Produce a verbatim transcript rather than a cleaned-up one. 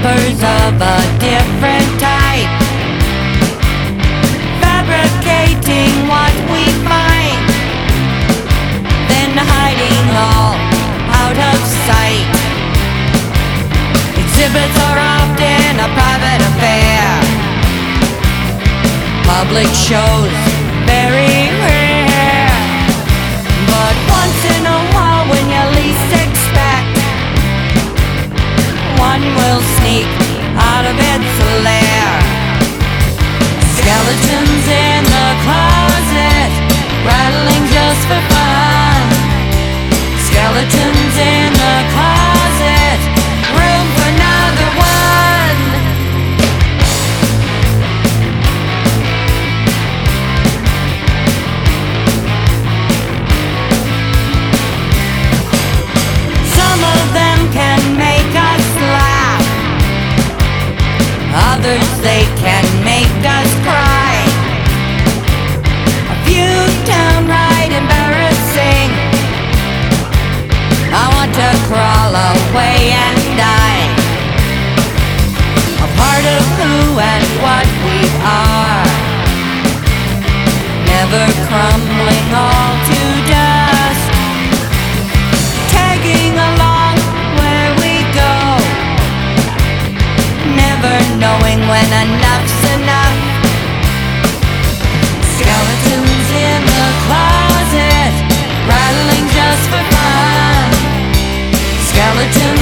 Papers of a different type, fabricating what we find, then hiding all out of sight. Exhibits are often a private affair, public shows very rare. But once in a while, when you least expect, one will sneak out of its lair. Skeletons in the closet, rattling just for fun. Skeletons in the closet, room for another one. Some of them can make us laugh, others they can make us cry. A few downright embarrassing. I want to crawl away and die, a part of who and what we are, never crumbling all to dust, tagging along where we go, never knowing when enough's enough. Skeletons in the closet, rattling just for fun. Skeletons